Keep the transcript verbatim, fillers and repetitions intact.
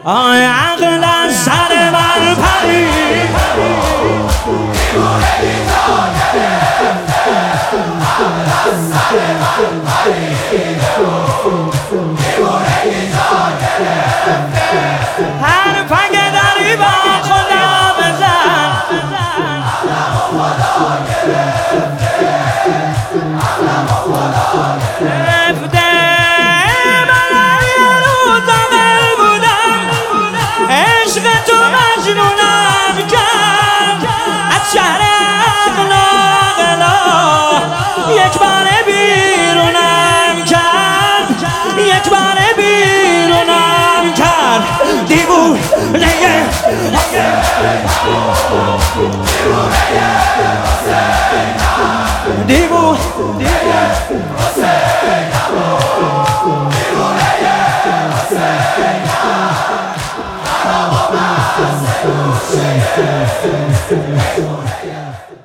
آی عقل از سر من پرید هر پنگ داری با خدا بزن رفته من یه روز اول بودم عشق تو مجنونم کرد از شهر اخلاق یک بار بیرونم کرد یک بار بیرونم کرد دیوونه دیوونه دیوونه